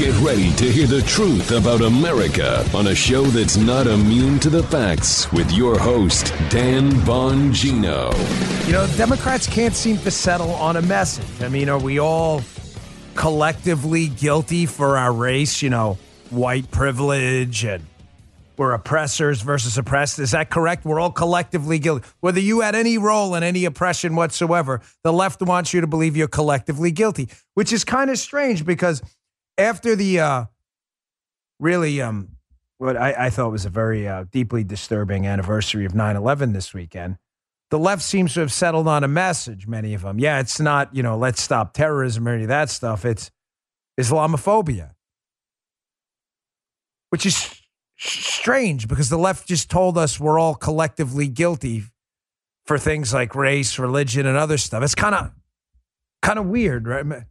Get ready to hear the truth about America on a show that's not immune to the facts with your host, Dan Bongino. You know, Democrats can't seem to settle on a message. I mean, are we all collectively guilty for our race? You know, white privilege and we're oppressors versus oppressed. Is that correct? We're all collectively guilty. Whether you had any role in any oppression whatsoever, the left wants you to believe you're collectively guilty, which is kind of strange because after the what I thought was a very deeply disturbing anniversary of 9/11 this weekend, the left seems to have settled on a message, many of them. Yeah, it's not, let's stop terrorism or any of that stuff. It's Islamophobia, which is strange because the left just told us we're all collectively guilty for things like race, religion, and other stuff. It's kind of weird, right?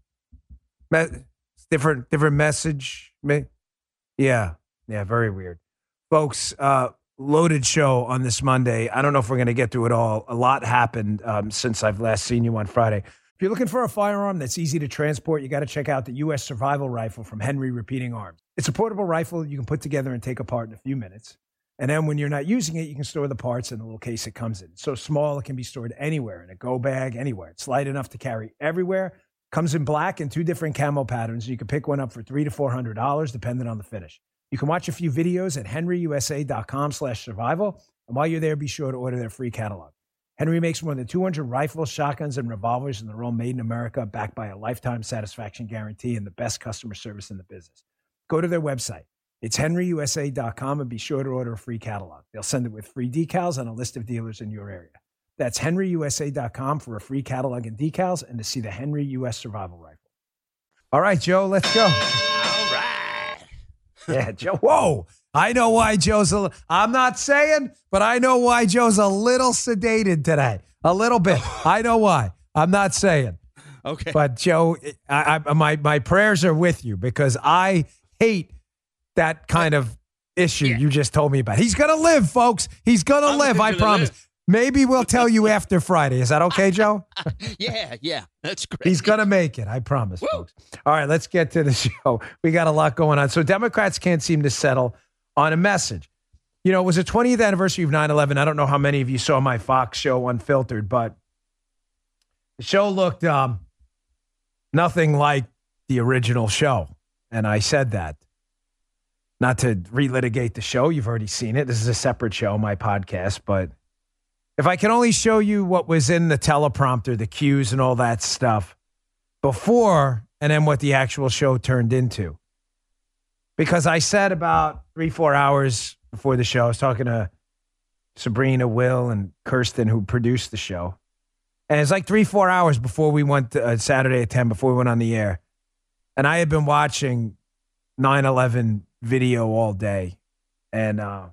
Different message. Yeah, very weird. Folks, loaded show on this Monday. I don't know if we're going to get through it all. A lot happened since I've last seen you on Friday. If you're looking for a firearm that's easy to transport, you got to check out the U.S. Survival Rifle from Henry Repeating Arms. It's a portable rifle you can put together and take apart in a few minutes. And then when you're not using it, you can store the parts in the little case it comes in. It's so small, it can be stored anywhere, in a go bag, anywhere. It's light enough to carry everywhere. Comes in black and 2 different camo patterns. You can pick one up for $300 to $400, depending on the finish. You can watch a few videos at henryusa.com/survival. And while you're there, be sure to order their free catalog. Henry makes more than 200 rifles, shotguns, and revolvers, and they're all made in America, backed by a lifetime satisfaction guarantee and the best customer service in the business. Go to their website. It's henryusa.com and be sure to order a free catalog. They'll send it with free decals and a list of dealers in your area. That's henryusa.com for a free catalog and decals and to see the Henry U.S. Survival Rifle. All right, Joe, let's go. All right. Yeah, Joe. Whoa. I know why Joe's I'm not saying, but I know why Joe's a little sedated today. A little bit. I know why. I'm not saying. Okay. But Joe, my prayers are with you because I hate that kind of issue you just told me about. He's going to live, folks. He's going to live, I promise. Maybe we'll tell you after Friday. Is that okay, Joe? Yeah. That's great. He's going to make it. I promise, folks. All right, let's get to the show. We got a lot going on. So Democrats can't seem to settle on a message. You know, it was the 20th anniversary of 9/11. I don't know how many of you saw my Fox show Unfiltered, but the show looked nothing like the original show. And I said that. Not to relitigate the show. You've already seen it. This is a separate show, my podcast. But if I can only show you what was in the teleprompter, the cues and all that stuff before, and then what the actual show turned into. Because I said about 3-4 hours before the show, I was talking to Sabrina, Will, and Kirsten, who produced the show. And it's like 3-4 hours before we went to Saturday at 10, before we went on the air. And I had been watching 9/11 video all day. And I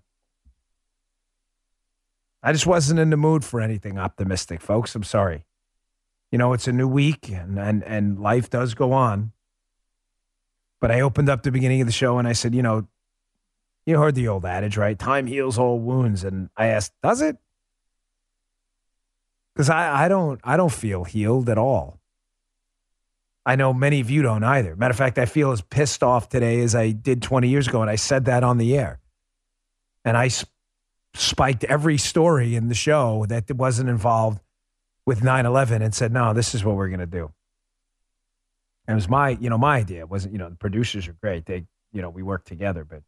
just wasn't in the mood for anything optimistic, folks. I'm sorry. You know, it's a new week and life does go on. But I opened up the beginning of the show and I said, you heard the old adage, right? Time heals all wounds. And I asked, does it? Because I don't feel healed at all. I know many of you don't either. Matter of fact, I feel as pissed off today as I did 20 years ago. And I said that on the air. And I spiked every story in the show that wasn't involved with 9/11 and said, no, this is what we're going to do. And it was my idea. It wasn't, the producers are great. They, we work together, but,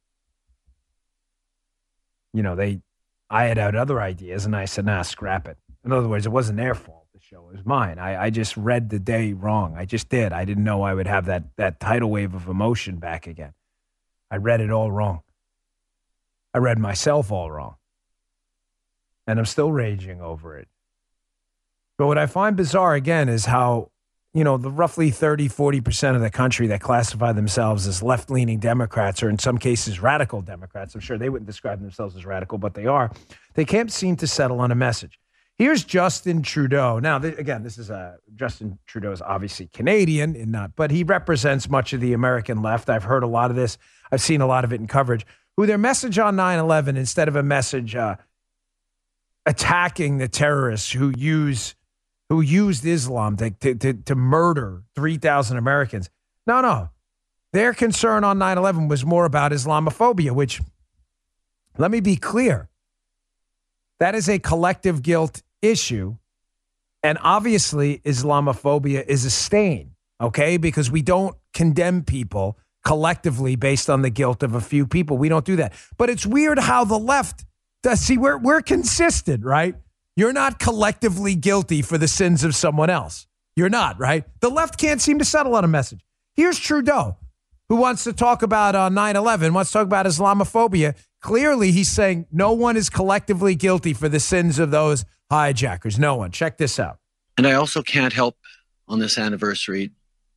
I had other ideas and I said, nah, scrap it. In other words, it wasn't their fault. The show was mine. I just read the day wrong. I just did. I didn't know I would have that tidal wave of emotion back again. I read it all wrong. I read myself all wrong. And I'm still raging over it. But what I find bizarre, again, is how, the roughly 30-40% of the country that classify themselves as left-leaning Democrats, or in some cases radical Democrats, I'm sure they wouldn't describe themselves as radical, but they are, they can't seem to settle on a message. Here's Justin Trudeau. Now, this is Justin Trudeau is obviously Canadian, but he represents much of the American left. I've heard a lot of this. I've seen a lot of it in coverage. Who their message on 9/11, instead of a message attacking the terrorists who used Islam to murder 3,000 Americans. No. Their concern on 9/11 was more about Islamophobia, which, let me be clear, that is a collective guilt issue. And obviously, Islamophobia is a stain, okay? Because we don't condemn people collectively based on the guilt of a few people. We don't do that. But it's weird how the left does. See, we're consistent, right? You're not collectively guilty for the sins of someone else. You're not, right? The left can't seem to settle on a message. Here's Trudeau, who wants to talk about 9/11, wants to talk about Islamophobia. Clearly, he's saying no one is collectively guilty for the sins of those hijackers. No one. Check this out. And I also can't help on this anniversary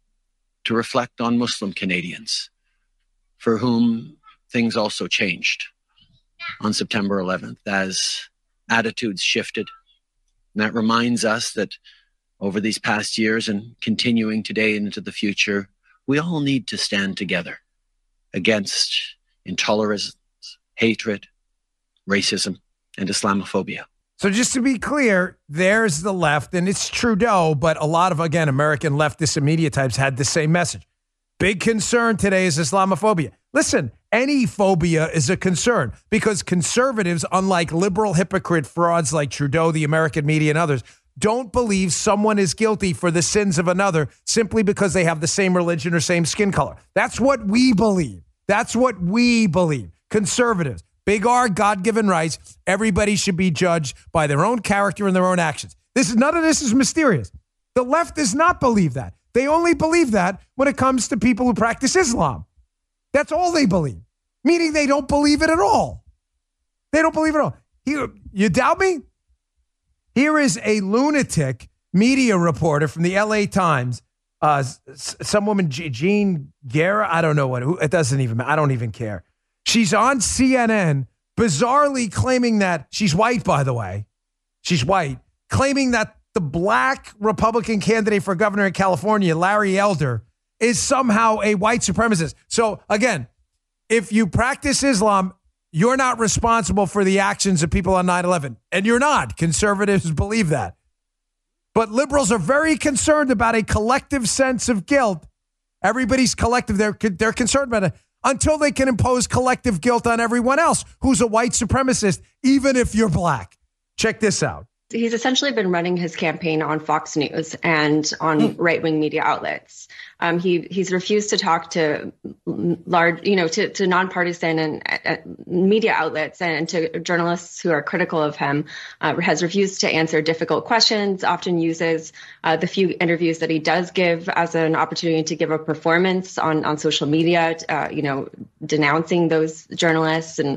to reflect on Muslim Canadians for whom things also changed on September 11th as attitudes shifted. And that reminds us that over these past years and continuing today and into the future, we all need to stand together against intolerance, hatred, racism, and Islamophobia. So just to be clear, there's the left, and it's Trudeau, but a lot of, again, American leftists and media types had the same message. Big concern today is Islamophobia. Listen, any phobia is a concern because conservatives, unlike liberal hypocrite frauds like Trudeau, the American media, and others, don't believe someone is guilty for the sins of another simply because they have the same religion or same skin color. That's what we believe. That's what we believe. Conservatives. Big R, God-given rights. Everybody should be judged by their own character and their own actions. None of this is mysterious. The left does not believe that. They only believe that when it comes to people who practice Islam. That's all they believe, meaning they don't believe it at all. They don't believe it at all. You doubt me? Here is a lunatic media reporter from the LA Times, some woman, Jean Guerra, I don't know it doesn't even matter. I don't even care. She's on CNN, bizarrely claiming that she's white, by the way. She's white, claiming that the black Republican candidate for governor in California, Larry Elder, is somehow a white supremacist. So again, if you practice Islam, you're not responsible for the actions of people on 9/11. And you're not. Conservatives believe that. But liberals are very concerned about a collective sense of guilt. Everybody's collective. They're concerned about it until they can impose collective guilt on everyone else who's a white supremacist, even if you're black. Check this out. He's essentially been running his campaign on Fox News and on right-wing media outlets. He's refused to talk to large, to nonpartisan and media outlets and to journalists who are critical of him. Has refused to answer difficult questions. Often uses the few interviews that he does give as an opportunity to give a performance on social media. Denouncing those journalists and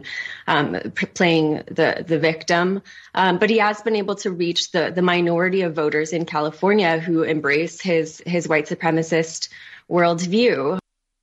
playing the victim. But he has been able to reach the minority of voters in California who embrace his white supremacist worldview.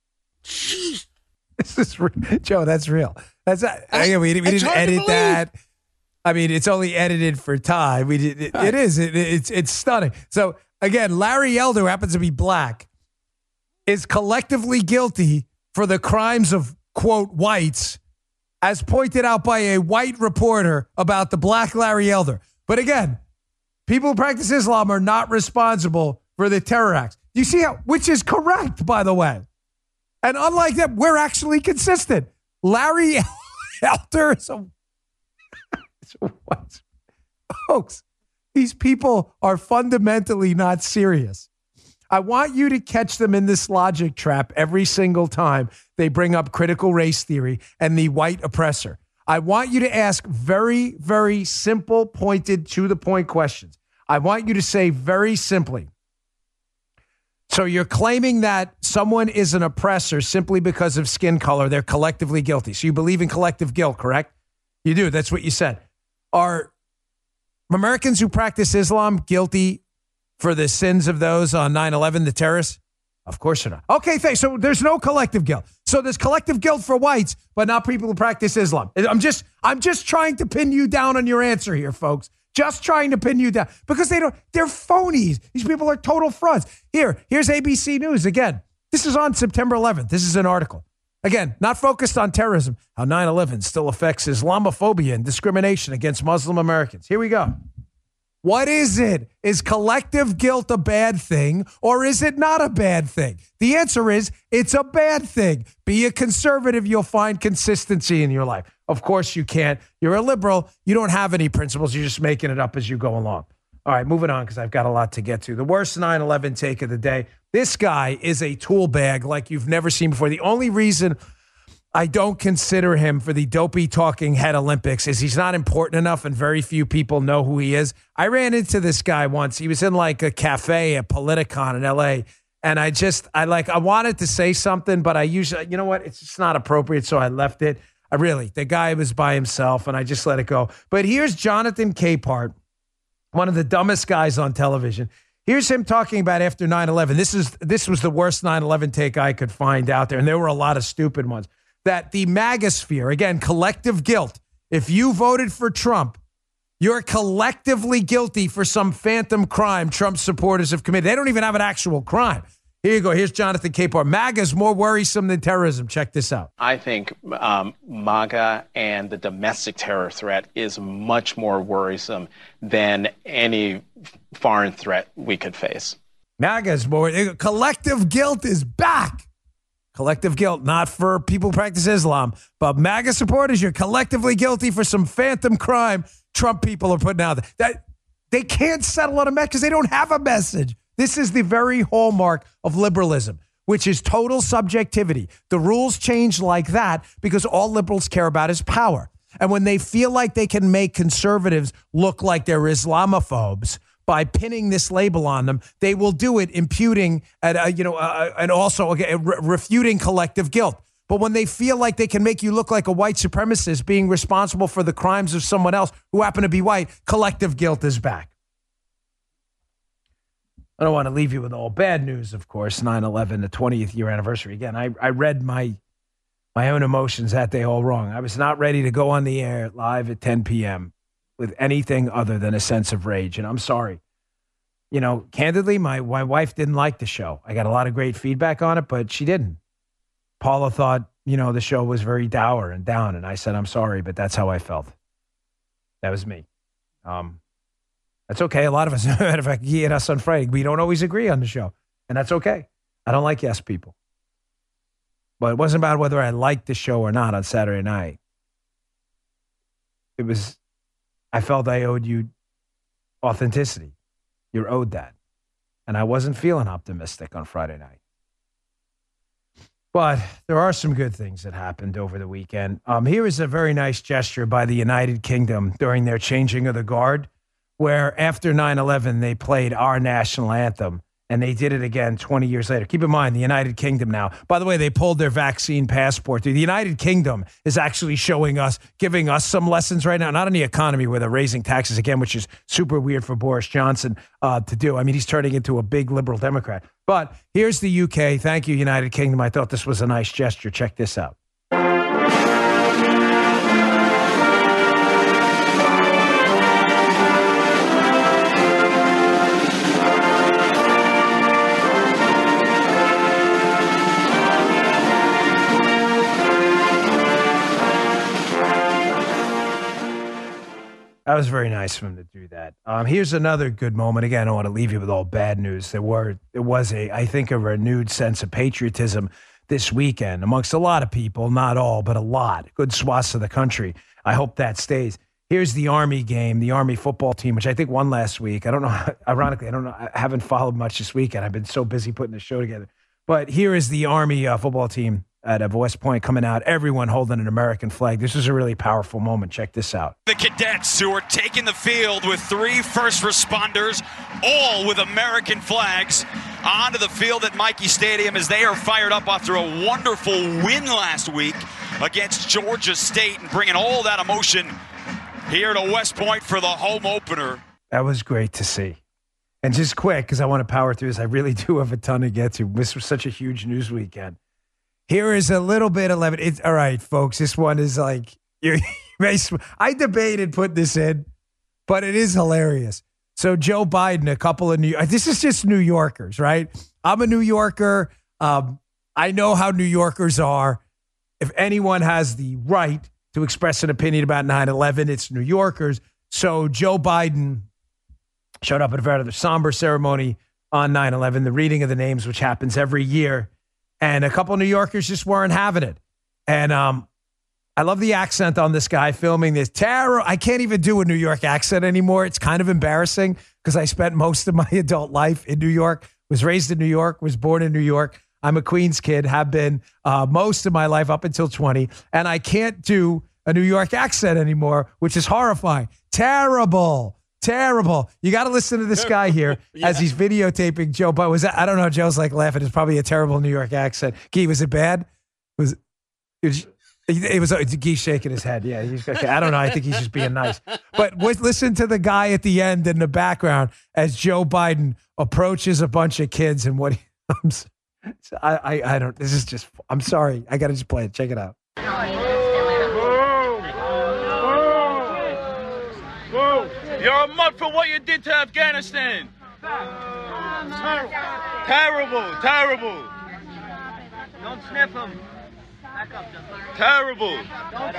This is Joe. That's real. We didn't edit that. I mean, it's only edited for time. It's stunning. So again, Larry Elder, who happens to be black, is collectively guilty for the crimes of, quote, whites, as pointed out by a white reporter about the black Larry Elder. But again, people who practice Islam are not responsible for the terror acts. You see which is correct, by the way. And unlike that, we're actually consistent. Larry Elder is a white. Folks, these people are fundamentally not serious. I want you to catch them in this logic trap every single time they bring up critical race theory and the white oppressor. I want you to ask very, very simple, pointed, to-the-point questions. I want you to say very simply, so you're claiming that someone is an oppressor simply because of skin color. They're collectively guilty. So you believe in collective guilt, correct? You do. That's what you said. Are Americans who practice Islam guilty for the sins of those on 9/11, the terrorists? Of course they're not. Okay, thanks. So there's no collective guilt. So there's collective guilt for whites, but not people who practice Islam. I'm just trying to pin you down on your answer here, folks. Just trying to pin you down because they're phonies. These people are total frauds. Here's ABC News again. This is on September 11th. This is an article. Again, not focused on terrorism, how 9/11 still affects Islamophobia and discrimination against Muslim Americans. Here we go. What is it? Is collective guilt a bad thing, or is it not a bad thing? The answer is it's a bad thing. Be a conservative. You'll find consistency in your life. Of course you can't. You're a liberal. You don't have any principles. You're just making it up as you go along. All right, moving on because I've got a lot to get to. The worst 9/11 take of the day. This guy is a tool bag like you've never seen before. The only reason I don't consider him for the dopey talking head Olympics is he's not important enough and very few people know who he is. I ran into this guy once. He was in like a cafe at Politicon in LA. And I wanted to say something, but I usually, you know what? It's just not appropriate. So I left it. The guy was by himself and I just let it go. But here's Jonathan Capehart, one of the dumbest guys on television. Here's him talking about after 9/11. This was the worst 9/11 take I could find out there. And there were a lot of stupid ones. That the MAGAsphere, again, collective guilt. If you voted for Trump, you're collectively guilty for some phantom crime Trump supporters have committed. They don't even have an actual crime. Here you go. Here's Jonathan Capehart. MAGA is more worrisome than terrorism. Check this out. I think MAGA and the domestic terror threat is much more worrisome than any foreign threat we could face. MAGA is more. Collective guilt is back. Collective guilt, not for people who practice Islam, but MAGA supporters, you're collectively guilty for some phantom crime Trump people are putting out there. That they can't settle on a message because they don't have a message. This is the very hallmark of liberalism, which is total subjectivity. The rules change like that because all liberals care about is power. And when they feel like they can make conservatives look like they're Islamophobes by pinning this label on them, they will do it, imputing and also refuting collective guilt. But when they feel like they can make you look like a white supremacist being responsible for the crimes of someone else who happen to be white, collective guilt is back. I don't want to leave you with all bad news, of course. 9/11, the 20th year anniversary. Again, I read my own emotions that day all wrong. I was not ready to go on the air live at 10 p.m. with anything other than a sense of rage. And I'm sorry. You know, candidly, my wife didn't like the show. I got a lot of great feedback on it, but she didn't. Paula thought, the show was very dour and down. And I said, I'm sorry, but that's how I felt. That was me. That's okay. A lot of us, matter of fact, he and us on Friday, we don't always agree on the show. And that's okay. I don't like yes people. But it wasn't about whether I liked the show or not on Saturday night. I felt I owed you authenticity. You're owed that. And I wasn't feeling optimistic on Friday night. But there are some good things that happened over the weekend. Here is a very nice gesture by the United Kingdom during their changing of the guard, where after 9/11, they played our national anthem. And they did it again 20 years later. Keep in mind, the United Kingdom now. By the way, they pulled their vaccine passport. The United Kingdom is actually giving us some lessons right now. Not in the economy where they're raising taxes again, which is super weird for Boris Johnson to do. I mean, he's turning into a big liberal Democrat. But here's the UK. Thank you, United Kingdom. I thought this was a nice gesture. Check this out. That was very nice of him to do that. Here's another good moment. Again, I don't want to leave you with all bad news. There was I think, a renewed sense of patriotism this weekend amongst a lot of people, not all, but a lot, good swaths of the country. I hope that stays. Here's the Army game, the Army football team, which I think won last week. I don't know. Ironically, I don't know. I haven't followed much this weekend. I've been so busy putting the show together. But here is the Army football team at West Point coming out, everyone holding an American flag. This is a really powerful moment. Check this out. The cadets who are taking the field with 3 first responders, all with American flags, onto the field at Michie Stadium as they are fired up after a wonderful win last week against Georgia State and bringing all that emotion here to West Point for the home opener. That was great to see. And just quick, because I want to power through this, I really do have a ton to get to. This was such a huge news weekend. Here is a little bit of levity. It's all right, folks. This one is like, I debated putting this in, but it is hilarious. So Joe Biden, this is just New Yorkers, right? I'm a New Yorker. I know how New Yorkers are. If anyone has the right to express an opinion about 9/11, it's New Yorkers. So Joe Biden showed up at a rather somber ceremony on 9/11, the reading of the names, which happens every year. And a couple of New Yorkers just weren't having it. And I love the accent on this guy filming this. I can't even do a New York accent anymore. It's kind of embarrassing because I spent most of my adult life in New York, was raised in New York, was born in New York. I'm a Queens kid, have been most of my life up until 20. And I can't do a New York accent anymore, which is horrifying. Terrible. You got to listen to this guy here as he's videotaping Joe Biden. I don't know. Joe's like laughing. It's probably a terrible New York accent. Gee, was it bad? It was Gee shaking his head. Yeah, I don't know. I think he's just being nice. But listen to the guy at the end in the background as Joe Biden approaches a bunch of kids and what he comes. I don't. This is just. I'm sorry. I got to just play it. Check it out. You're a mud for what you did to Afghanistan. Terrible. Don't sniff him. Terrible. Don't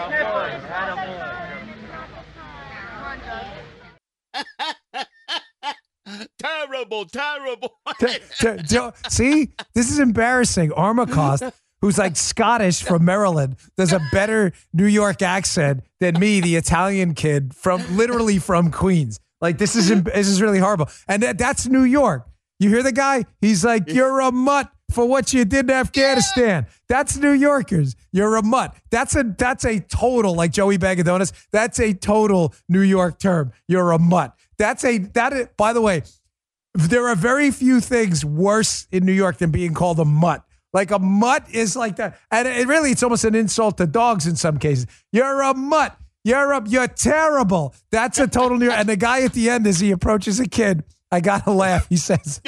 Terrible. See, this is embarrassing. Armacost, who's like Scottish from Maryland, does a better New York accent than me, the Italian kid literally from Queens. Like this is really horrible. And that's New York. You hear the guy? He's like, you're a mutt for what you did to Afghanistan. That's New Yorkers. You're a mutt. That's a total, like Joey Bag of Donuts. That's a total New York term. You're a mutt. By the way, there are very few things worse in New York than being called a mutt. Like a mutt is like that. And it's almost an insult to dogs in some cases. You're a mutt. You're terrible. That's a total New York. And the guy at the end, as he approaches a kid, I got to laugh. He says,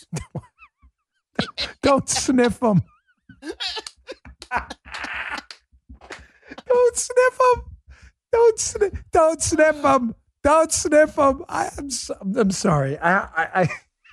don't sniff him. Don't sniff him. Don't sniff him. Don't sniff him. I'm sorry. I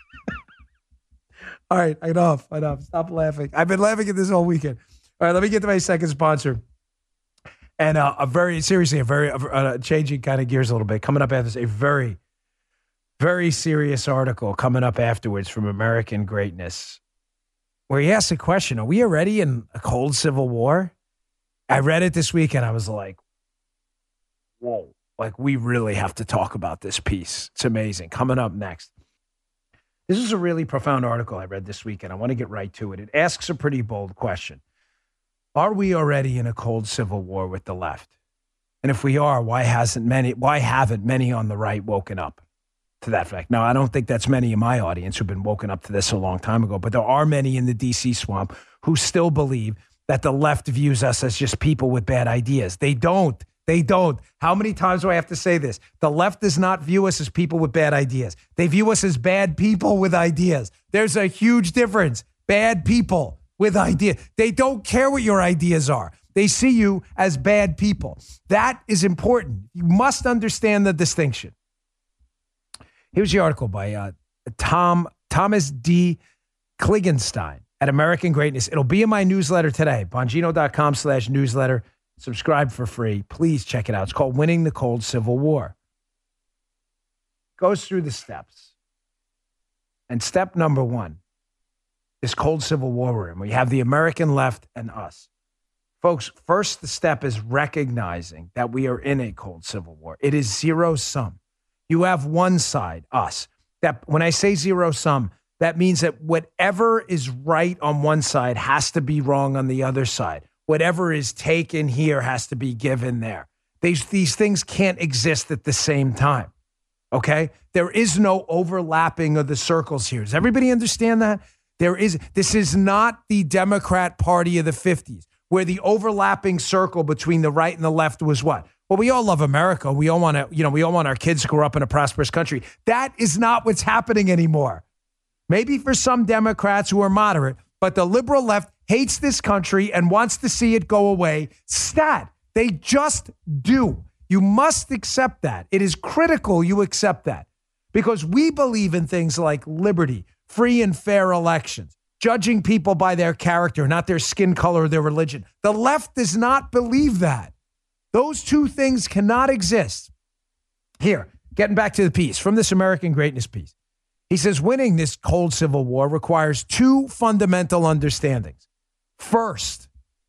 All right, enough. Stop laughing. I've been laughing at this whole weekend. All right, let me get to my second sponsor. And changing kind of gears a little bit. Coming up after this, a very, very serious article coming up afterwards from American Greatness, where he asks a question: are we already in a cold civil war? I read it this week and I was like, whoa, like we really have to talk about this piece. It's amazing. Coming up next. This is a really profound article I read this week and I want to get right to it. It asks a pretty bold question. Are we already in a cold civil war with the left? And if we are, why haven't many on the right woken up to that fact? Now, I don't think that's many in my audience who've been woken up to this a long time ago, but there are many in the DC swamp who still believe that the left views us as just people with bad ideas. They don't. How many times do I have to say this? The left does not view us as people with bad ideas. They view us as bad people with ideas. There's a huge difference. Bad people with ideas. They don't care what your ideas are. They see you as bad people. That is important. You must understand the distinction. Here's the article by Thomas D. Klingenstein at American Greatness. It'll be in my newsletter today, bongino.com/newsletter. Subscribe for free. Please check it out. It's called Winning the Cold Civil War. Goes through the steps. And step number one is cold civil war we're in. We have the American left and us. Folks, first the step is recognizing that we are in a cold civil war. It is zero sum. You have one side, us. That when I say zero sum, that means that whatever is right on one side has to be wrong on the other side. Whatever is taken here has to be given there. These things can't exist at the same time. Okay? There is no overlapping of the circles here. Does everybody understand that? This is not the Democrat Party of the 50s, where the overlapping circle between the right and the left was what? Well, we all love America. We all want our kids to grow up in a prosperous country. That is not what's happening anymore. Maybe for some Democrats who are moderate, but the liberal left hates this country and wants to see it go away. Stat. They just do. You must accept that. It is critical you accept that because we believe in things like liberty, free and fair elections, judging people by their character, not their skin color or their religion. The left does not believe that. Those two things cannot exist. Here, getting back to the piece, from this American Greatness piece. He says, winning this cold civil war requires two fundamental understandings. First,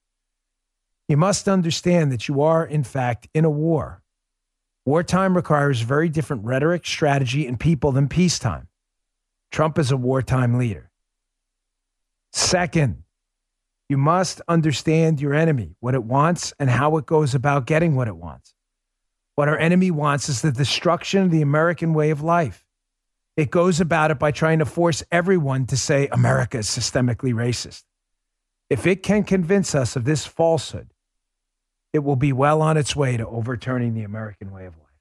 you must understand that you are, in fact, in a war. Wartime requires very different rhetoric, strategy, and people than peacetime. Trump is a wartime leader. Second, you must understand your enemy, what it wants, and how it goes about getting what it wants. What our enemy wants is the destruction of the American way of life. It goes about it by trying to force everyone to say America is systemically racist. If it can convince us of this falsehood, it will be well on its way to overturning the American way of life.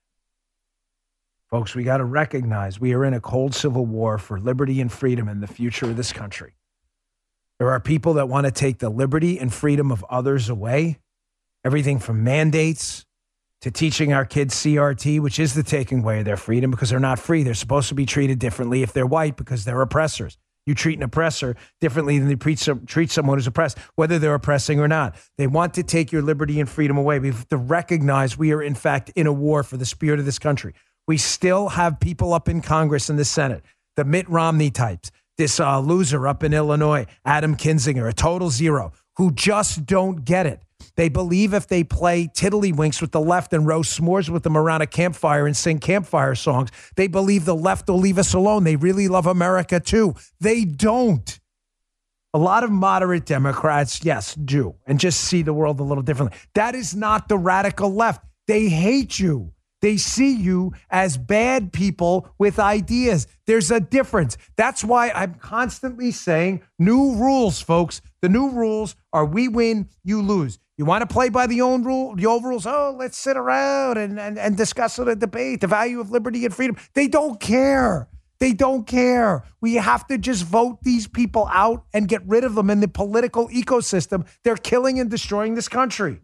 Folks, we got to recognize we are in a cold civil war for liberty and freedom in the future of this country. There are people that want to take the liberty and freedom of others away. Everything from mandates to teaching our kids CRT, which is the taking away of their freedom because they're not free. They're supposed to be treated differently if they're white because they're oppressors. You treat an oppressor differently than you treat someone who's oppressed, whether they're oppressing or not. They want to take your liberty and freedom away. We have to recognize we are, in fact, in a war for the spirit of this country. We still have people up in Congress and the Senate, the Mitt Romney types, this loser up in Illinois, Adam Kinzinger, a total zero, who just don't get it. They believe if they play tiddlywinks with the left and roast s'mores with them around a campfire and sing campfire songs, they believe the left will leave us alone. They really love America too. They don't. A lot of moderate Democrats, yes, do, and just see the world a little differently. That is not the radical left. They hate you. They see you as bad people with ideas. There's a difference. That's why I'm constantly saying new rules, folks. The new rules are we win, you lose. You want to play by the old rules? Oh, let's sit around and discuss it, a debate, the value of liberty and freedom. They don't care. They don't care. We have to just vote these people out and get rid of them in the political ecosystem. They're killing and destroying this country.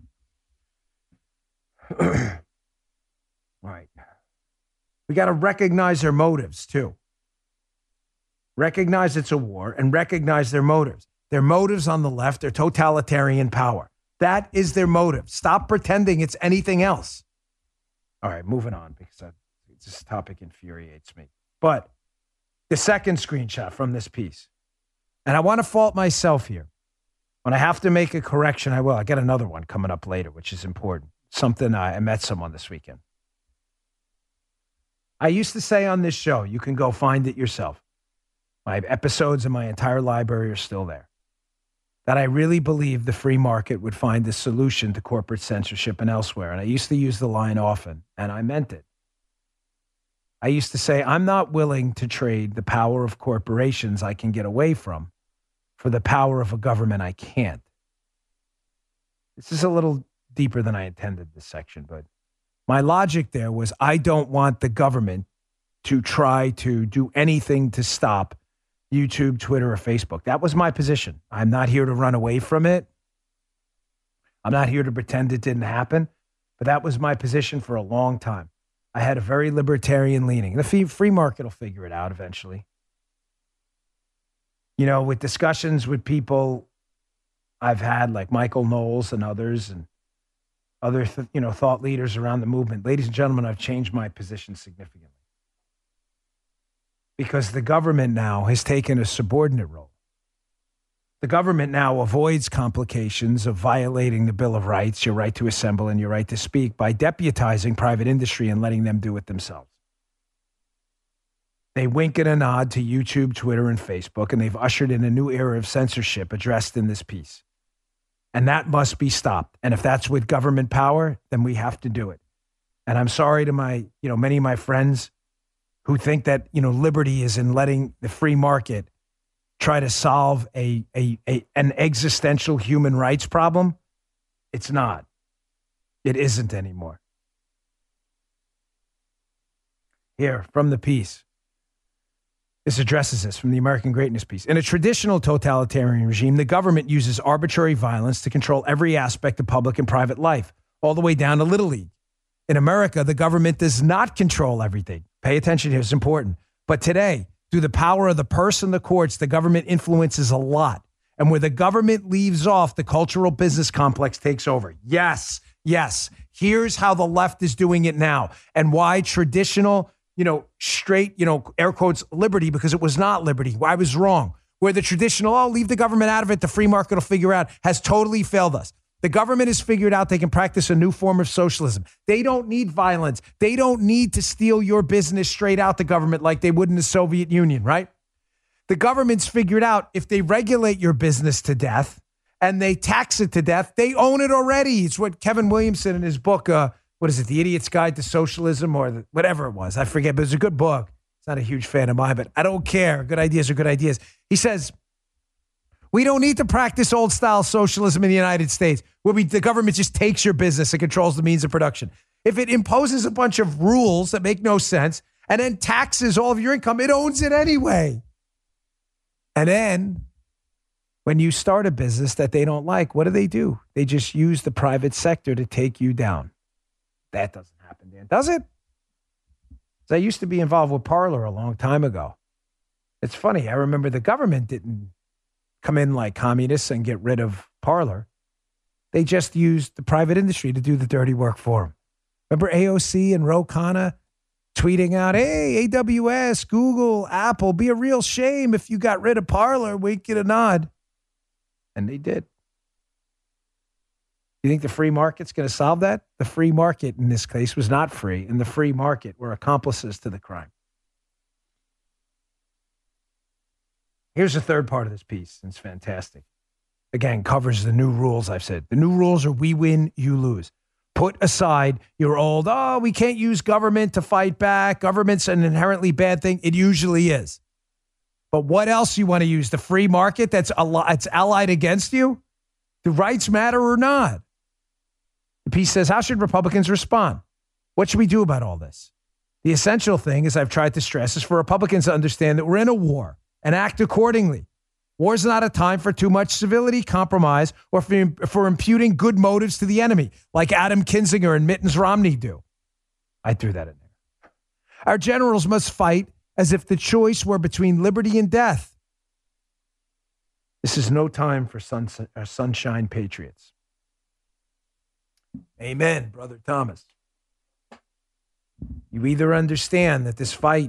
Right. We got to recognize their motives, too. Recognize it's a war and recognize their motives. Their motives on the left are totalitarian power. That is their motive. Stop pretending it's anything else. All right, moving on because this topic infuriates me. But the second screenshot from this piece, and I want to fault myself here. When I have to make a correction, I will. I got another one coming up later, which is important. Something I met someone this weekend. I used to say on this show, you can go find it yourself. My episodes and my entire library are still there. That I really believe the free market would find the solution to corporate censorship and elsewhere. And I used to use the line often, and I meant it. I used to say, I'm not willing to trade the power of corporations I can get away from for the power of a government I can't. This is a little deeper than I intended, this section, but my logic there was I don't want the government to try to do anything to stop YouTube, Twitter, or Facebook. That was my position. I'm not here to run away from it. I'm not here to pretend it didn't happen, but that was my position for a long time. I had a very libertarian leaning. The free market will figure it out eventually. You know, with discussions with people I've had like Michael Knowles and others and other thought leaders around the movement, ladies and gentlemen, I've changed my position significantly. Because the government now has taken a subordinate role. The government now avoids complications of violating the Bill of Rights, your right to assemble and your right to speak, by deputizing private industry and letting them do it themselves. They wink and a nod to YouTube, Twitter, and Facebook, and they've ushered in a new era of censorship addressed in this piece. And that must be stopped. And if that's with government power, then we have to do it. And I'm sorry to my, many of my friends who think that, liberty is in letting the free market try to solve an existential human rights problem. It's not. It isn't anymore. Here, from the piece. This addresses this from the American Greatness piece. In a traditional totalitarian regime, the government uses arbitrary violence to control every aspect of public and private life, all the way down to Little League. In America, the government does not control everything. Pay attention here, it's important. But today, through the power of the purse and the courts, the government influences a lot. And where the government leaves off, the cultural business complex takes over. Yes, Yes. Here's how the left is doing it now and why traditional, straight, air quotes, liberty, because it was not liberty. I was wrong. Where the traditional, leave the government out of it, the free market will figure out, has totally failed us. The government has figured out they can practice a new form of socialism. They don't need violence. They don't need to steal your business straight out the government like they would in the Soviet Union, right? The government's figured out if they regulate your business to death and they tax it to death, they own it already. It's what Kevin Williamson in his book, what is it, The Idiot's Guide to Socialism or whatever it was. I forget, but it's a good book. It's not a huge fan of mine, but I don't care. Good ideas are good ideas. He says, we don't need to practice old-style socialism in the United States where the government just takes your business and controls the means of production. If it imposes a bunch of rules that make no sense and then taxes all of your income, it owns it anyway. And then when you start a business that they don't like, what do? They just use the private sector to take you down. That doesn't happen, Dan. Does it? I used to be involved with Parler a long time ago. It's funny. I remember the government didn't come in like communists and get rid of Parler. They just used the private industry to do the dirty work for them. Remember AOC and Ro Khanna tweeting out, hey, AWS, Google, Apple, be a real shame if you got rid of Parler. Wink it a nod. And they did. You think the free market's going to solve that? The free market in this case was not free, and the free market were accomplices to the crime. Here's the third part of this piece, and it's fantastic. Again, covers the new rules I've said. The new rules are we win, you lose. Put aside your old, we can't use government to fight back. Government's an inherently bad thing. It usually is. But what else you want to use? The free market that's allied against you? Do rights matter or not? The piece says, how should Republicans respond? What should we do about all this? The essential thing, as I've tried to stress, is for Republicans to understand that we're in a war and act accordingly. War is not a time for too much civility, compromise, or for imputing good motives to the enemy, like Adam Kinzinger and Mittens Romney do. I threw that in there. Our generals must fight as if the choice were between liberty and death. This is no time for sunshine patriots. Amen, Brother Thomas. You either understand that this fight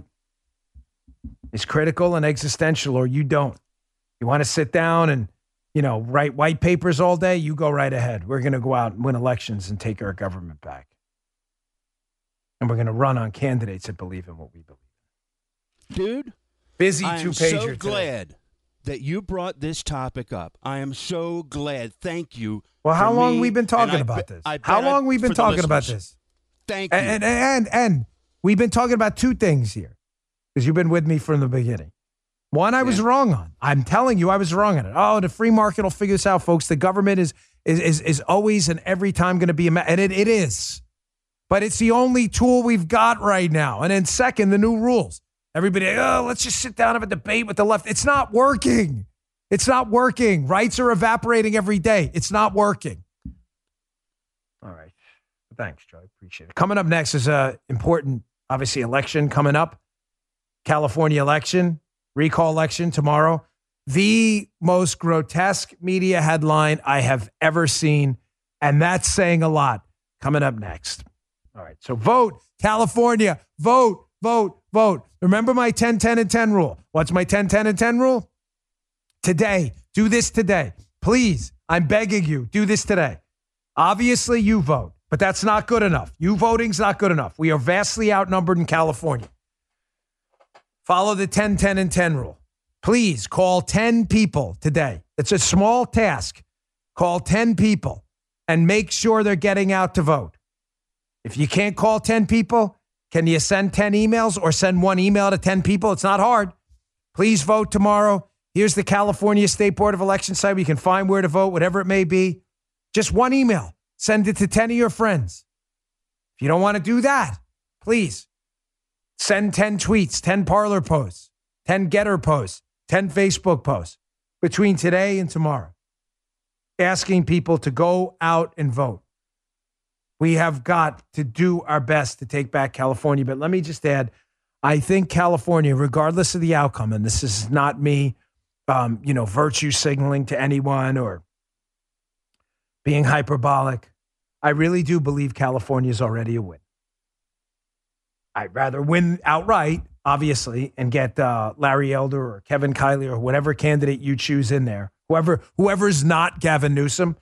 is critical and existential, or you don't. You want to sit down and, write white papers all day? You go right ahead. We're going to go out and win elections and take our government back. And we're going to run on candidates that believe in what we believe in. Dude, busy I am two-pager so glad that you brought this topic up. I am so glad. Thank you. Well, how long we been talking about this? How long we been talking about this? Thank you. And we've been talking about two things here because you've been with me from the beginning. One, I was wrong on. I'm telling you, I was wrong on it. Oh, the free market will figure this out, folks. The government is always and every time going to be and it is. But it's the only tool we've got right now. And then second, the new rules. Everybody, let's just sit down and have a debate with the left. It's not working. It's not working. Rights are evaporating every day. It's not working. All right. Thanks, Joe. Appreciate it. Coming up next is an important, obviously, election coming up. California election, recall election tomorrow. The most grotesque media headline I have ever seen, and that's saying a lot. Coming up next. All right. So vote, California. Vote, vote, vote. Remember my 10, 10, and 10 rule. What's my 10, 10, and 10 rule? Today. Do this today. Please, I'm begging you, do this today. Obviously, you vote, but that's not good enough. You voting's not good enough. We are vastly outnumbered in California. Follow the 10, 10, and 10 rule. Please call 10 people today. It's a small task. Call 10 people and make sure they're getting out to vote. If you can't call 10 people, can you send 10 emails or send one email to 10 people? It's not hard. Please vote tomorrow. Here's the California State Board of Elections site where you can find where to vote, whatever it may be. Just one email. Send it to 10 of your friends. If you don't want to do that, please send 10 tweets, 10 Parler posts, 10 Getter posts, 10 Facebook posts between today and tomorrow, asking people to go out and vote. We have got to do our best to take back California. But let me just add, I think California, regardless of the outcome, and this is not me, virtue signaling to anyone or being hyperbolic. I really do believe California is already a win. I'd rather win outright, obviously, and get Larry Elder or Kevin Kiley or whatever candidate you choose in there. Whoever's not Gavin Newsom.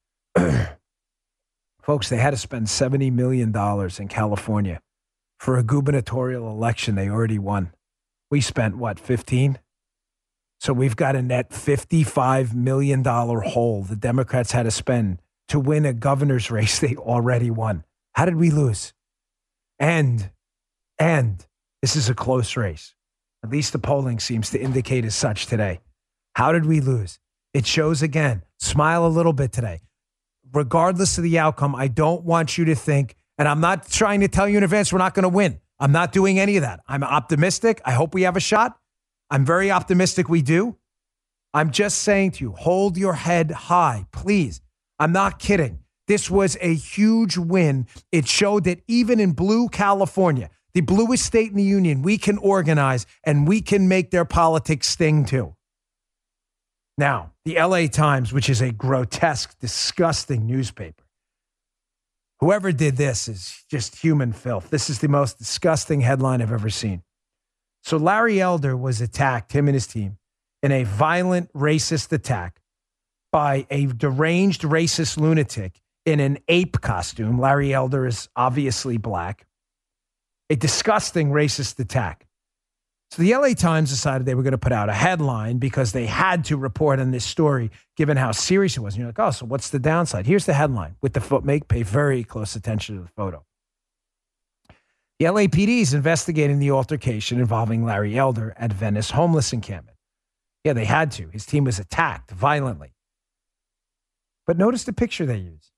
Folks, they had to spend $70 million in California for a gubernatorial election they already won. We spent, 15? So we've got a net $55 million hole the Democrats had to spend to win a governor's race they already won. How did we lose? And this is a close race. At least the polling seems to indicate as such today. How did we lose? It shows again. Smile a little bit today. Regardless of the outcome, I don't want you to think, and I'm not trying to tell you in advance we're not going to win. I'm not doing any of that. I'm optimistic. I hope we have a shot. I'm very optimistic we do. I'm just saying to you, hold your head high, please. I'm not kidding. This was a huge win. It showed that even in blue California, the bluest state in the union, we can organize and we can make their politics sting too. Now, the LA Times, which is a grotesque, disgusting newspaper. Whoever did this is just human filth. This is the most disgusting headline I've ever seen. So Larry Elder was attacked, him and his team, in a violent racist attack by a deranged racist lunatic in an ape costume. Larry Elder is obviously black. A disgusting racist attack. So the LA Times decided they were going to put out a headline because they had to report on this story given how serious it was. And you're like, oh, so what's the downside? Here's the headline with the pay very close attention to the photo. The LAPD is investigating the altercation involving Larry Elder at Venice homeless encampment. Yeah, they had to. His team was attacked violently. But notice the picture they use.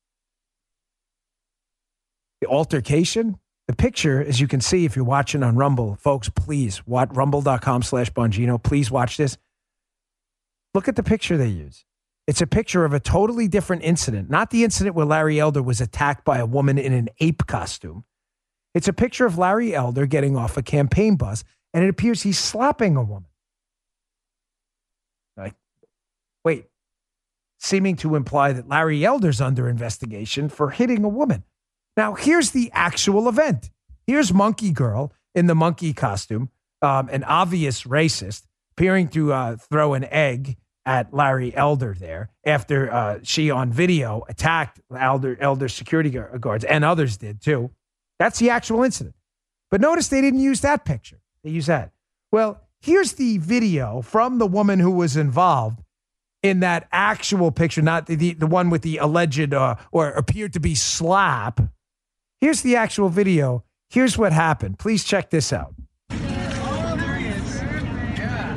The altercation. The picture, as you can see, if you're watching on Rumble, folks, please, rumble.com/Bongino. Please watch this. Look at the picture they use. It's a picture of a totally different incident, not the incident where Larry Elder was attacked by a woman in an ape costume. It's a picture of Larry Elder getting off a campaign bus, and it appears he's slapping a woman. Like, wait, seeming to imply that Larry Elder's under investigation for hitting a woman. Now, here's the actual event. Here's Monkey Girl in the monkey costume, an obvious racist, appearing to throw an egg at Larry Elder there after she, on video, attacked Elder security guards, and others did too. That's the actual incident. But notice they didn't use that picture. They used that. Well, here's the video from the woman who was involved in that actual picture, not the one with the alleged or appeared to be slap. Here's the actual video. Here's what happened. Please check this out. Oh, there he is. Yeah.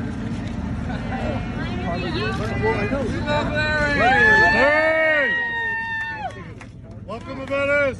Hey! Welcome to Venice.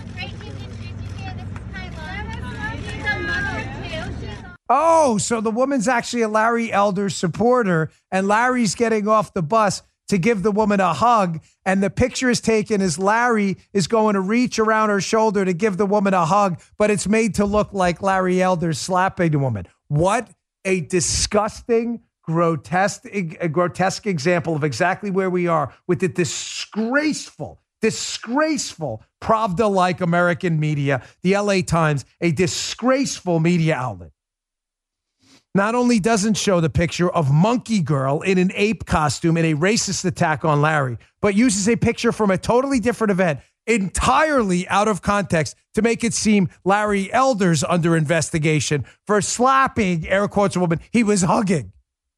Oh, so the woman's actually a Larry Elder supporter, and Larry's getting off the bus to give the woman a hug, and the picture is taken as Larry is going to reach around her shoulder to give the woman a hug, but it's made to look like Larry Elder's slapping the woman. What a disgusting, grotesque example of exactly where we are with the disgraceful Pravda-like American media, the LA Times, a disgraceful media outlet. Not only doesn't show the picture of Monkey Girl in an ape costume in a racist attack on Larry, but uses a picture from a totally different event, entirely out of context, to make it seem Larry Elder's under investigation for slapping, air quotes, a woman he was hugging.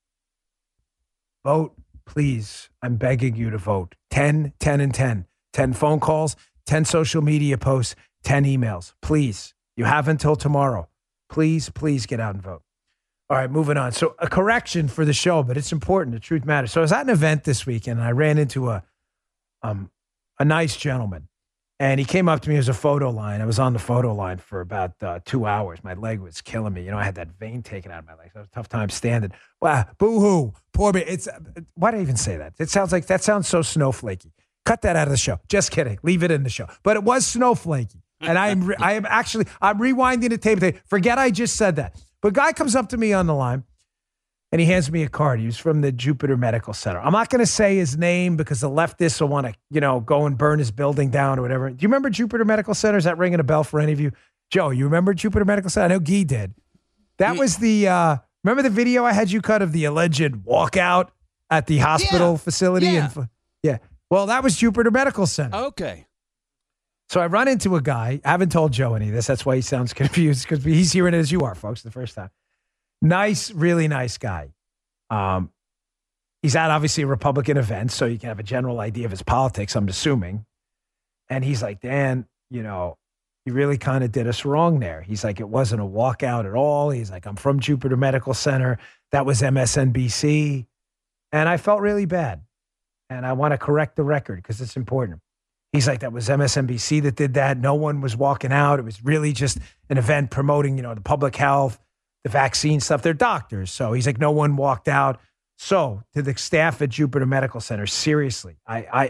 Vote, please. I'm begging you to vote. 10, 10, and 10. 10 phone calls, 10 social media posts, 10 emails. Please. You have until tomorrow. Please, please get out and vote. All right, moving on. So a correction for the show, but it's important. The truth matters. So I was at an event this weekend, and I ran into a nice gentleman, and he came up to me as a photo line. I was on the photo line for about 2 hours. My leg was killing me. You know, I had that vein taken out of my leg. So it was a tough time standing. Wow, boo-hoo, poor me. Why did I even say that? That sounds so snowflakey. Cut that out of the show. Just kidding. Leave it in the show. But it was snowflakey, and I'm rewinding the tape. Forget I just said that. But a guy comes up to me on the line, And he hands me a card. He was from the Jupiter Medical Center. I'm not going to say his name because the leftists will want to, go and burn his building down or whatever. Do you remember Jupiter Medical Center? Is that ringing a bell for any of you? Joe, you remember Jupiter Medical Center? I know Guy did. That was the, remember the video I had you cut of the alleged walkout at the hospital facility? Yeah. Well, that was Jupiter Medical Center. Okay. So I run into a guy. I haven't told Joe any of this. That's why he sounds confused, because he's hearing it as you are, folks, the first time. Nice, really nice guy. He's at obviously a Republican event, so you can have a general idea of his politics, I'm assuming. And he's like, Dan, you really kind of did us wrong there. He's like, it wasn't a walkout at all. He's like, I'm from Jupiter Medical Center. That was MSNBC. And I felt really bad. And I want to correct the record because it's important. He's like, that was MSNBC that did that. No one was walking out. It was really just an event promoting, the public health, the vaccine stuff. They're doctors. So he's like, no one walked out. So to the staff at Jupiter Medical Center, seriously, I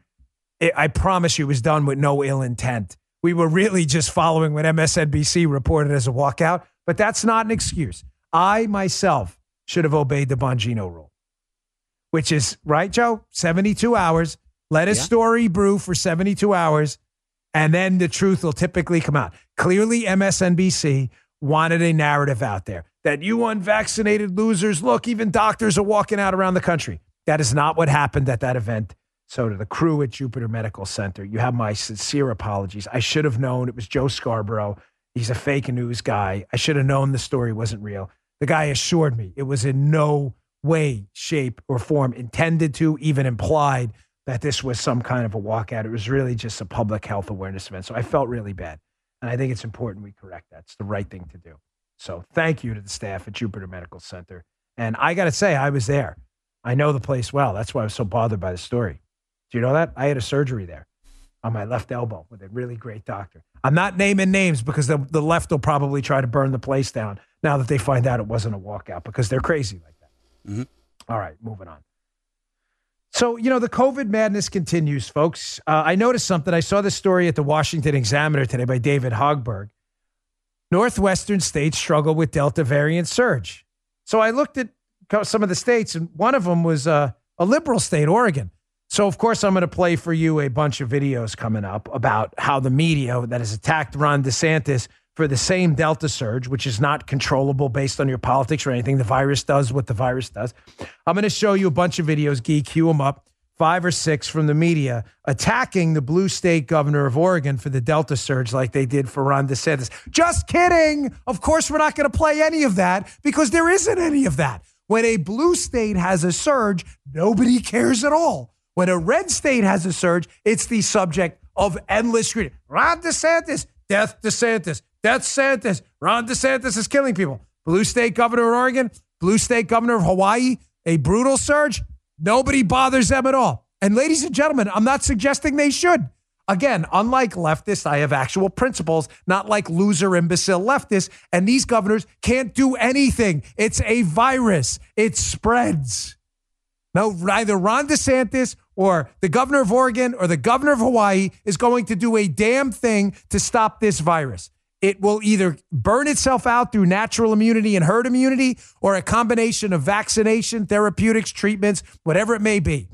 promise you it was done with no ill intent. We were really just following what MSNBC reported as a walkout, but that's not an excuse. I myself should have obeyed the Bongino rule, which is, right, Joe? 72 hours. Let a story brew for 72 hours, and then the truth will typically come out. Clearly, MSNBC wanted a narrative out there that you unvaccinated losers, look, even doctors are walking out around the country. That is not what happened at that event. So to the crew at Jupiter Medical Center, you have my sincere apologies. I should have known it was Joe Scarborough. He's a fake news guy. I should have known the story wasn't real. The guy assured me it was in no way, shape, or form intended to, even implied that this was some kind of a walkout. It was really just a public health awareness event. So I felt really bad. And I think it's important we correct that. It's the right thing to do. So thank you to the staff at Jupiter Medical Center. And I got to say, I was there. I know the place well. That's why I was so bothered by the story. Do you know that? I had a surgery there on my left elbow with a really great doctor. I'm not naming names because the left will probably try to burn the place down now that they find out it wasn't a walkout, because they're crazy like that. Mm-hmm. All right, moving on. So, the COVID madness continues, folks. I noticed something. I saw this story at the Washington Examiner today by David Hogberg. Northwestern states struggle with Delta variant surge. So I looked at some of the states, and one of them was a liberal state, Oregon. So, of course, I'm going to play for you a bunch of videos coming up about how the media that has attacked Ron DeSantis for the same Delta surge, which is not controllable based on your politics or anything. The virus does what the virus does. I'm going to show you a bunch of videos, Guy, cue them up, 5 or 6 from the media attacking the blue state governor of Oregon for the Delta surge like they did for Ron DeSantis. Just kidding. Of course, we're not going to play any of that because there isn't any of that. When a blue state has a surge, nobody cares at all. When a red state has a surge, it's the subject of endless scrutiny. Ron DeSantis, death DeSantis, death DeSantis. Ron DeSantis is killing people. Blue state governor of Oregon, blue state governor of Hawaii, a brutal surge. Nobody bothers them at all. And ladies and gentlemen, I'm not suggesting they should. Again, unlike leftists, I have actual principles, not like loser, imbecile leftists. And these governors can't do anything. It's a virus. It spreads. No, either Ron DeSantis or the governor of Oregon or the governor of Hawaii is going to do a damn thing to stop this virus. It will either burn itself out through natural immunity and herd immunity or a combination of vaccination, therapeutics, treatments, whatever it may be.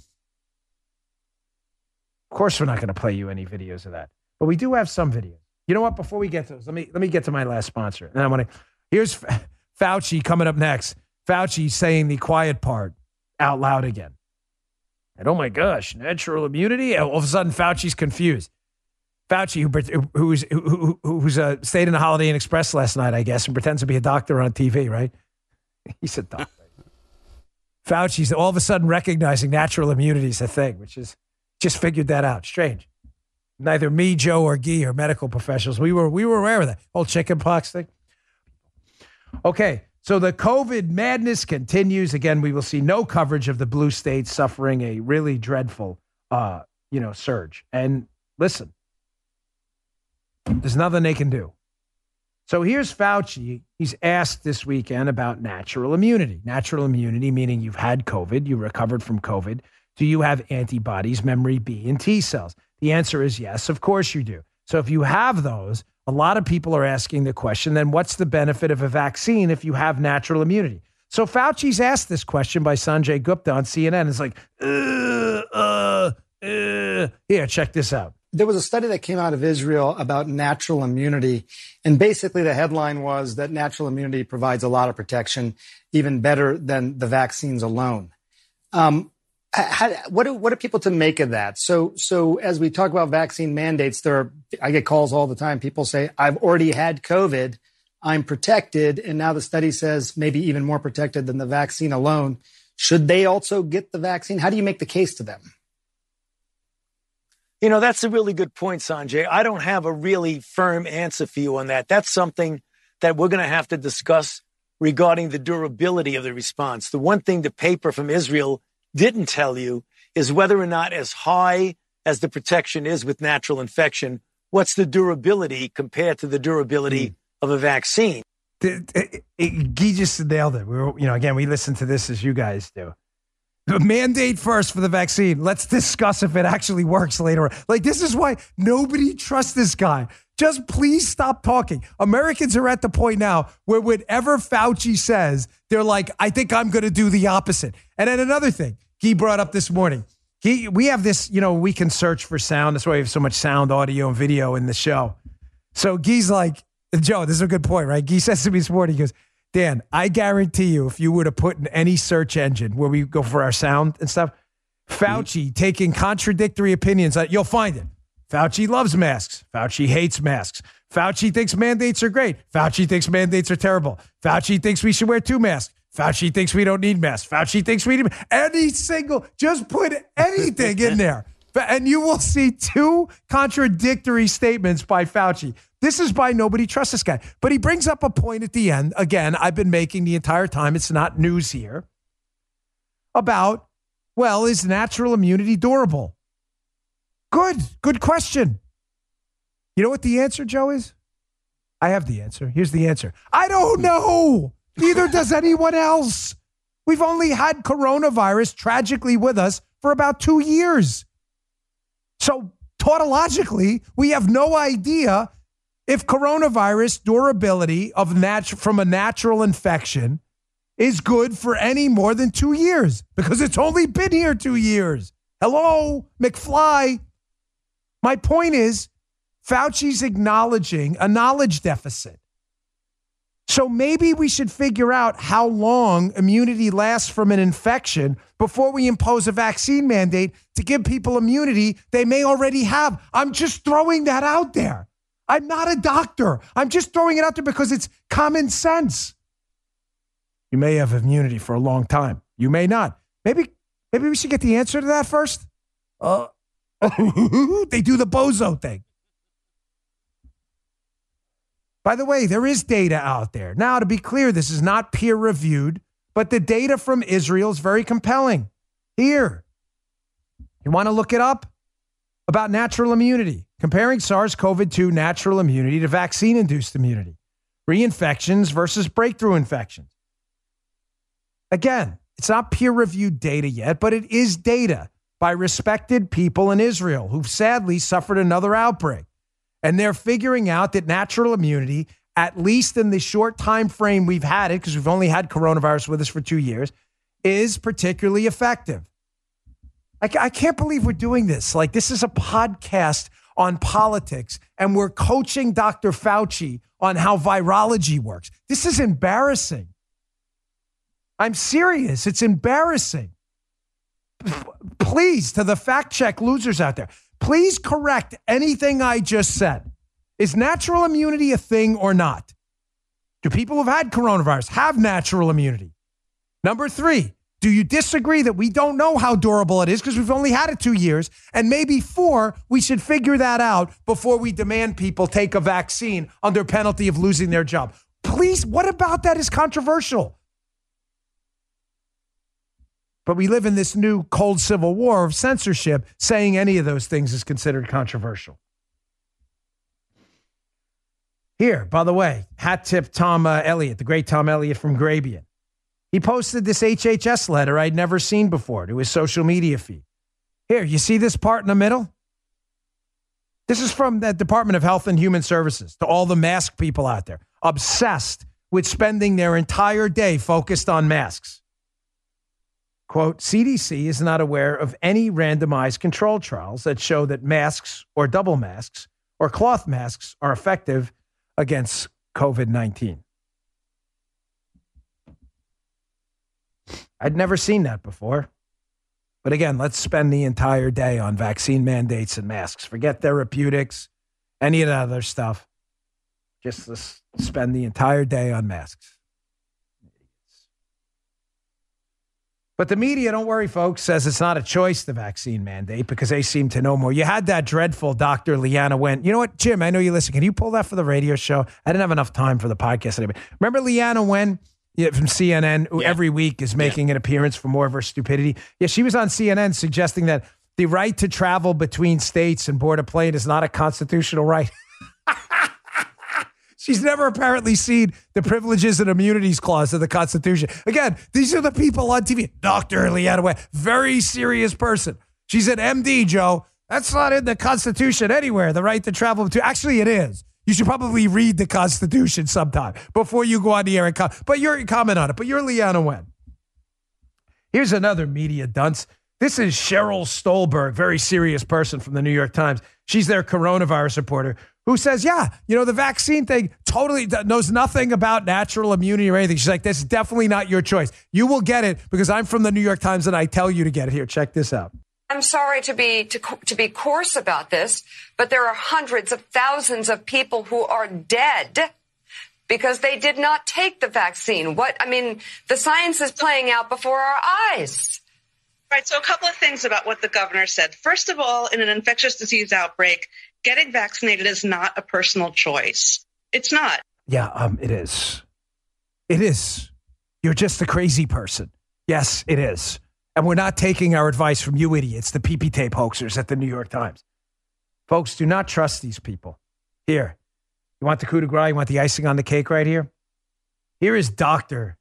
Of course, we're not going to play you any videos of that, but we do have some videos. You know what? Before we get to those, let me get to my last sponsor. And I want to. Here's Fauci coming up next. Fauci saying the quiet part out loud again. And oh my gosh, natural immunity. All of a sudden, Fauci's confused. Fauci, who's stayed in the Holiday Inn Express last night, I guess, and pretends to be a doctor on TV, right? He's a doctor. Fauci's all of a sudden recognizing natural immunity is a thing, which is just figured that out. Strange. Neither me, Joe, or Guy are medical professionals. We were aware of that whole chickenpox thing. Okay, so the COVID madness continues. Again, we will see no coverage of the blue states suffering a really dreadful, surge. And listen, there's nothing they can do. So here's Fauci. He's asked this weekend about natural immunity. Natural immunity meaning you've had COVID, you recovered from COVID. Do you have antibodies, memory B, and T cells? The answer is yes, of course you do. So if you have those, a lot of people are asking the question, then what's the benefit of a vaccine if you have natural immunity? So Fauci's asked this question by Sanjay Gupta on CNN. It's like, here, check this out. There was a study that came out of Israel about natural immunity. And basically the headline was that natural immunity provides a lot of protection, even better than the vaccines alone. What are people to make of that? So as we talk about vaccine mandates, I get calls all the time. People say, I've already had COVID. I'm protected. And now the study says maybe even more protected than the vaccine alone. Should they also get the vaccine? How do you make the case to them? You know, that's a really good point, Sanjay. I don't have a really firm answer for you on that. That's something that we're going to have to discuss regarding the durability of the response. The one thing the paper from Israel didn't tell you is whether or not, as high as the protection is with natural infection, what's the durability compared to the durability of a vaccine. Guy just nailed it. We listen to this as you guys do. The mandate first for the vaccine. Let's discuss if it actually works later on. Like, this is why nobody trusts this guy. Just please stop talking. Americans are at the point now where whatever Fauci says, they're like, I think I'm going to do the opposite. And then another thing Guy brought up this morning. We have this, we can search for sound. That's why we have so much sound, audio, and video in the show. So Guy's like, Joe, this is a good point, right? Guy says to me this morning, he goes, Dan, I guarantee you, if you were to put in any search engine where we go for our sound and stuff, Fauci taking contradictory opinions, you'll find it. Fauci loves masks. Fauci hates masks. Fauci thinks mandates are great. Fauci thinks mandates are terrible. Fauci thinks we should wear 2 masks. Fauci thinks we don't need masks. Fauci thinks we need just put anything in there. And you will see 2 contradictory statements by Fauci. This is why nobody trusts this guy. But he brings up a point at the end. Again, I've been making the entire time. It's not news here. About, is natural immunity durable? Good question. You know what the answer, Joe, is? I have the answer. Here's the answer. I don't know. Neither does anyone else. We've only had coronavirus tragically with us for about 2 years. So tautologically, we have no idea if coronavirus durability from a natural infection is good for any more than 2 years, because it's only been here 2 years. Hello, McFly. My point is, Fauci's acknowledging a knowledge deficit. So maybe we should figure out how long immunity lasts from an infection before we impose a vaccine mandate to give people immunity they may already have. I'm just throwing that out there. I'm not a doctor. I'm just throwing it out there because it's common sense. You may have immunity for a long time. You may not. Maybe we should get the answer to that first. They do the bozo thing. By the way, there is data out there. Now, to be clear, this is not peer-reviewed, but the data from Israel is very compelling. Here, you want to look it up? About natural immunity, comparing SARS-CoV-2 natural immunity to vaccine-induced immunity, reinfections versus breakthrough infections. Again, it's not peer-reviewed data yet, but it is data by respected people in Israel who've sadly suffered another outbreak. And they're figuring out that natural immunity, at least in the short time frame we've had it, because we've only had coronavirus with us for 2 years, is particularly effective. I can't believe we're doing this. Like, this is a podcast on politics, and we're coaching Dr. Fauci on how virology works. This is embarrassing. I'm serious. It's embarrassing. Please, to the fact check losers out there, please correct anything I just said. Is natural immunity a thing or not? Do people who've had coronavirus have natural immunity? Number 3, do you disagree that we don't know how durable it is because we've only had it 2 years? And maybe 4, we should figure that out before we demand people take a vaccine under penalty of losing their job. Please, what about that is controversial? But we live in this new cold civil war of censorship. Saying any of those things is considered controversial. Here, by the way, hat tip Tom Elliott, the great Tom Elliott from Grabien. He posted this HHS letter I'd never seen before to his social media feed. Here, you see this part in the middle? This is from the Department of Health and Human Services to all the mask people out there, obsessed with spending their entire day focused on masks. Quote, CDC is not aware of any randomized control trials that show that masks or double masks or cloth masks are effective against COVID-19. I'd never seen that before. But again, let's spend the entire day on vaccine mandates and masks. Forget therapeutics, any of that other stuff. Just let's spend the entire day on masks. But the media, don't worry, folks, says it's not a choice, the vaccine mandate, because they seem to know more. You had that dreadful Dr. Leanna Wen. You know what, Jim, I know you listen. Can you pull that for the radio show? I didn't have enough time for the podcast today. Remember Leanna Wen from CNN, who every week is making an appearance for more of her stupidity? Yeah, she was on CNN suggesting that the right to travel between states and board a plane is not a constitutional right. She's never apparently seen the privileges and immunities clause of the Constitution. Again, these are the people on TV. Dr. Leanna Wen, very serious person. She's an MD, Joe. That's not in the Constitution anywhere, the right to travel between. Actually, it is. You should probably read the Constitution sometime before you go on the air and comment. But you're comment on it. But you're Leanna Wen. Here's another media dunce. This is Cheryl Stolberg, very serious person from the New York Times. She's their coronavirus reporter who says, the vaccine thing totally knows nothing about natural immunity or anything. She's like, this is definitely not your choice. You will get it because I'm from the New York Times and I tell you to get it. Here, check this out. I'm sorry to be coarse about this, but there are hundreds of thousands of people who are dead because they did not take the vaccine. The science is playing out before our eyes. Right. So a couple of things about what the governor said. First of all, in an infectious disease outbreak, getting vaccinated is not a personal choice. It's not. Yeah, it is. It is. You're just a crazy person. Yes, it is. And we're not taking our advice from you idiots, the PP tape hoaxers at the New York Times. Folks, do not trust these people. Here, you want the coup de grace? You want the icing on the cake right here? Here is Dr.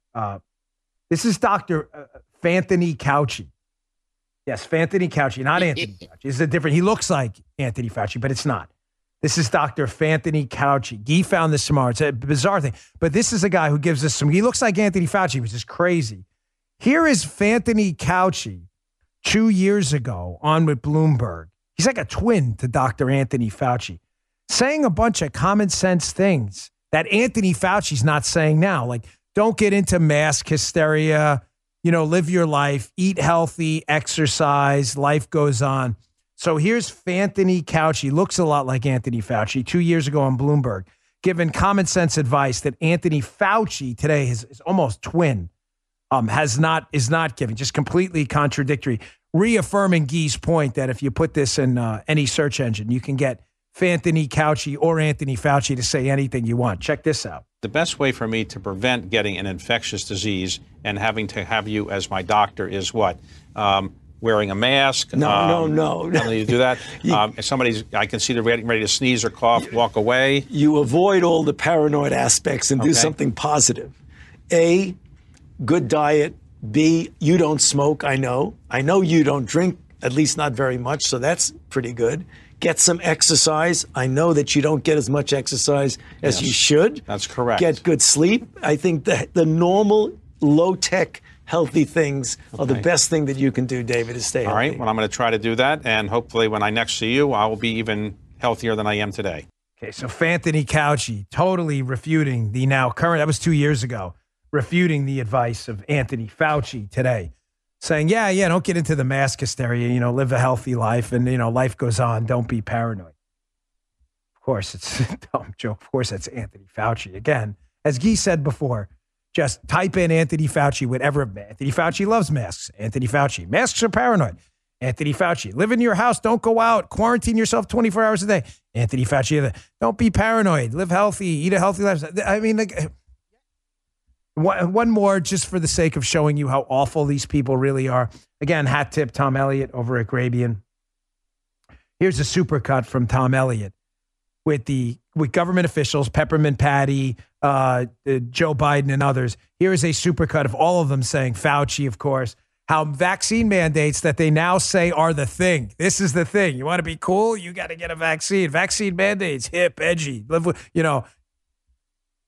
Anthony Fauci. Yes, Anthony Fauci, not Anthony Fauci. This is a different, he looks like Anthony Fauci, but it's not. This is Dr. Anthony Fauci. Guy found this tomorrow. It's a bizarre thing. But this is a guy who gives us he looks like Anthony Fauci, which is crazy. Here is Anthony Fauci 2 years ago on with Bloomberg. He's like a twin to Dr. Anthony Fauci, saying a bunch of common sense things that Anthony Fauci's not saying now. Like, don't get into mask hysteria, live your life, eat healthy, exercise, life goes on. So here's Anthony Fauci, looks a lot like Anthony Fauci 2 years ago on Bloomberg, giving common sense advice that Anthony Fauci today, his almost twin, is not giving, just completely contradictory, reaffirming Guy's point that if you put this in any search engine, you can get Anthony Fauci or Anthony Fauci to say anything you want. Check this out. The best way for me to prevent getting an infectious disease and having to have you as my doctor is what? Wearing a mask? No. You do that? If I can see they're ready to sneeze or cough, walk away. You avoid all the paranoid aspects and do something positive. A, good diet. B, you don't smoke, I know. I know you don't drink, at least not very much, so that's pretty good. Get some exercise. I know that you don't get as much exercise as you should. That's correct. Get good sleep. I think that the normal, low-tech, healthy things are the best thing that you can do, David, is stay healthy. All right, well, I'm going to try to do that, and hopefully when I next see you, I will be even healthier than I am today. Okay, so Anthony Fauci totally refuting the now current, that was 2 years ago, refuting the advice of Anthony Fauci today, saying, yeah, don't get into the mask hysteria, live a healthy life, and, life goes on, don't be paranoid. Of course, it's a dumb joke. Of course, that's Anthony Fauci. Again, as Guy said before, just type in Anthony Fauci, whatever. Anthony Fauci loves masks. Anthony Fauci. Masks are paranoid. Anthony Fauci. Live in your house. Don't go out. Quarantine yourself 24 hours a day. Anthony Fauci. Don't be paranoid. Live healthy. Eat a healthy life. I mean, one more just for the sake of showing you how awful these people really are. Again, hat tip Tom Elliott over at Grabien. Here's a supercut from Tom Elliott with government officials, Peppermint Patty, Joe Biden and others. Here is a supercut of all of them saying, Fauci, of course, how vaccine mandates that they now say are the thing. This is the thing. You want to be cool? You got to get a vaccine. Vaccine mandates, hip, edgy. Live with,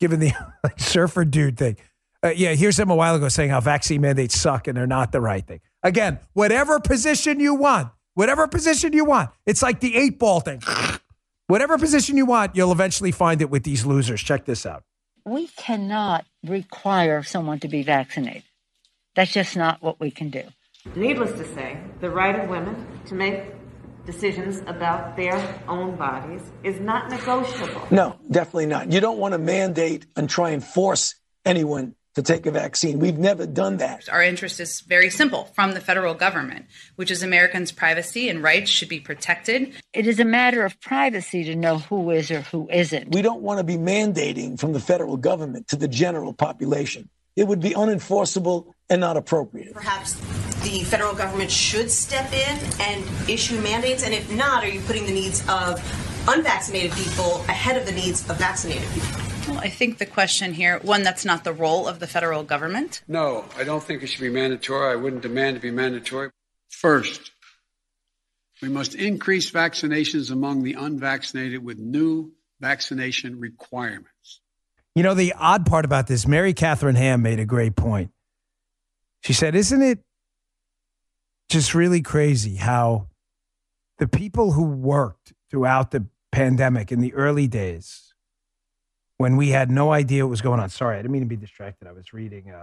giving the like, surfer dude thing. Yeah, here's him a while ago saying how vaccine mandates suck and they're not the right thing. Again, whatever position you want, it's like the 8-ball thing. Whatever position you want, you'll eventually find it with these losers. Check this out. We cannot require someone to be vaccinated. That's just not what we can do. Needless to say, the right of women to make decisions about their own bodies is not negotiable. No, definitely not. You don't want to mandate and try and force anyone to take a vaccine. We've never done that. Our interest is very simple from the federal government, which is Americans' privacy and rights should be protected. It is a matter of privacy to know who is or who isn't. We don't want to be mandating from the federal government to the general population. It would be unenforceable and not appropriate. Perhaps the federal government should step in and issue mandates, and if not, are you putting the needs of unvaccinated people ahead of the needs of vaccinated people? Well, I think the question here, one, that's not the role of the federal government. No, I don't think it should be mandatory. I wouldn't demand to be mandatory. First, we must increase vaccinations among the unvaccinated with new vaccination requirements. You know, the odd part about this, Mary Catherine Ham made a great point. She said, isn't it just really crazy how the people who worked throughout the pandemic in the early days, when we had no idea what was going on. Sorry, I didn't mean to be distracted. I was reading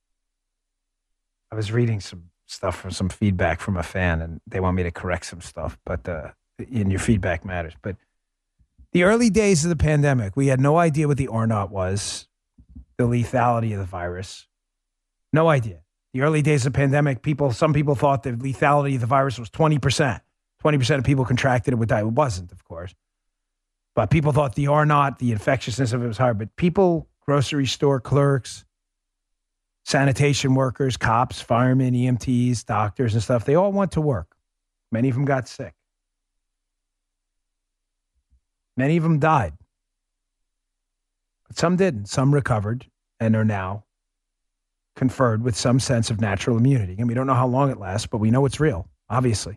some stuff from some feedback from a fan, and they want me to correct some stuff, but and your feedback matters. But the early days of the pandemic, we had no idea what the R0 was, the lethality of the virus. No idea. The early days of the pandemic, some people thought the lethality of the virus was 20%. 20% of people contracted it would die. It wasn't, of course. But people thought the R0, the infectiousness of it was higher. But people, grocery store clerks, sanitation workers, cops, firemen, EMTs, doctors and stuff, they all went to work. Many of them got sick. Many of them died. But some didn't. Some recovered and are now conferred with some sense of natural immunity. And we don't know how long it lasts, but we know it's real, obviously.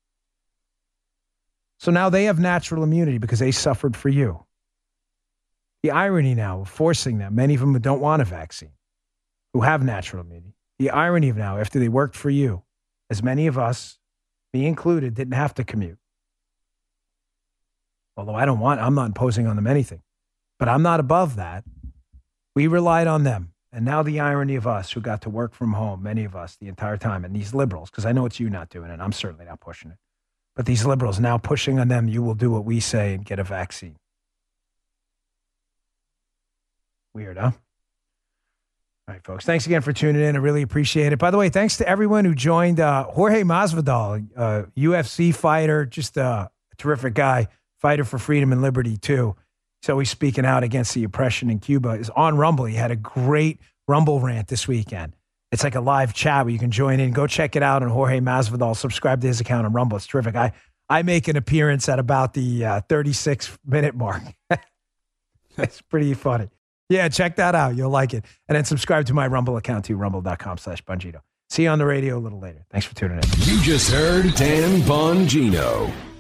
So now they have natural immunity because they suffered for you. The irony now of forcing them, many of them who don't want a vaccine, who have natural immunity, the irony of now, after they worked for you, as many of us, me included, didn't have to commute. Although I'm not imposing on them anything, but I'm not above that. We relied on them. And now the irony of us who got to work from home, many of us the entire time, and these liberals, because I know it's you not doing it. I'm certainly not pushing it. But these liberals now pushing on them, you will do what we say and get a vaccine. Weird, huh? All right, folks. Thanks again for tuning in. I really appreciate it. By the way, thanks to everyone who joined. Jorge Masvidal, UFC fighter, just a terrific guy, fighter for freedom and liberty, too. So he's speaking out against the oppression in Cuba. Is on Rumble. He had a great Rumble rant this weekend. It's like a live chat where you can join in. Go check it out on Jorge Masvidal. Subscribe to his account on Rumble. It's terrific. I make an appearance at about the 36-minute mark. It's pretty funny. Yeah, check that out. You'll like it. And then subscribe to my Rumble account too, rumble.com/Bongino. See you on the radio a little later. Thanks for tuning in. You just heard Dan Bongino.